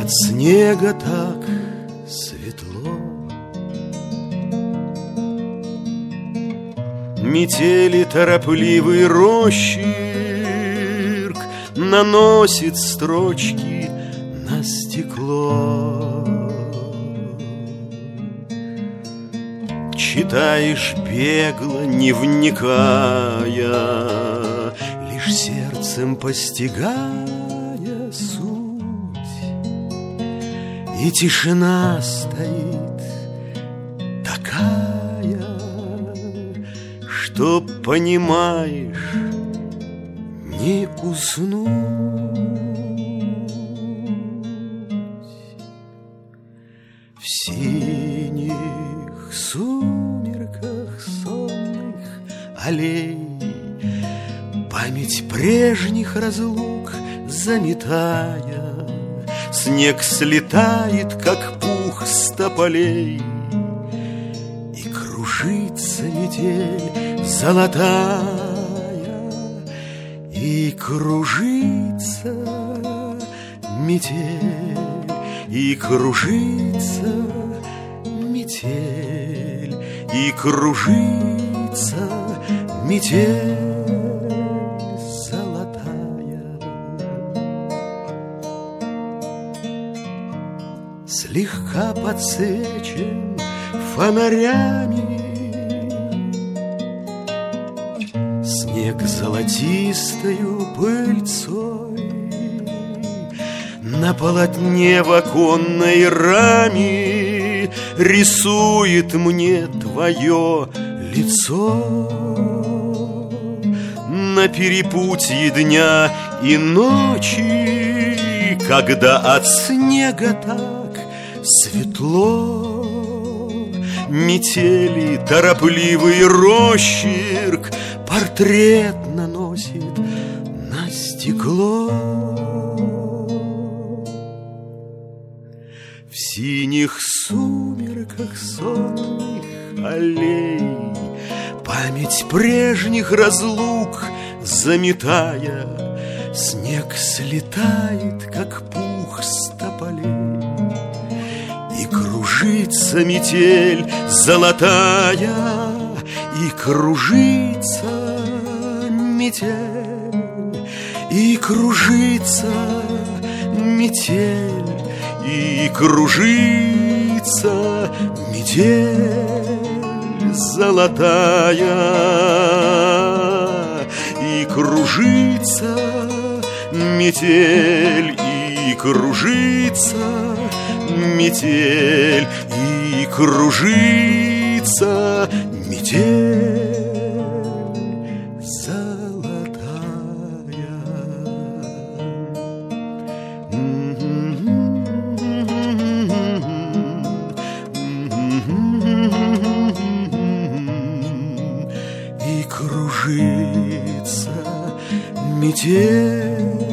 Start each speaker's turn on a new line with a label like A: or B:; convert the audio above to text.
A: От снега так светло. Метели торопливый росчерк наносит строчки на стекло. Читаешь бегло, не вникая, лишь сердцем постигая суть. И тишина стоит такая, что понимаешь, не уснуть. В синих сумерках сонных аллей память прежних разлук заметая, снег слетает, как пух с тополей, и кружится метель золотая, и кружится метель, и кружится метель, и кружится метель золотая. Слегка подсвечен фонарями снег золотистою пыльцой, на полотне в оконной раме рисует мне твое лицо. На перепутье дня и ночи, когда от снега так светло, метели торопливый росчерк портрет наносит на стекло. В синих сумерках сонных аллей память прежних разлук заметая, снег слетает, как пух с тополей, и кружится метель золотая, и кружится метель, и кружится метель, и кружится метель золотая, и кружится метель, и кружится метель, и кружится метель золотая. И кружится метель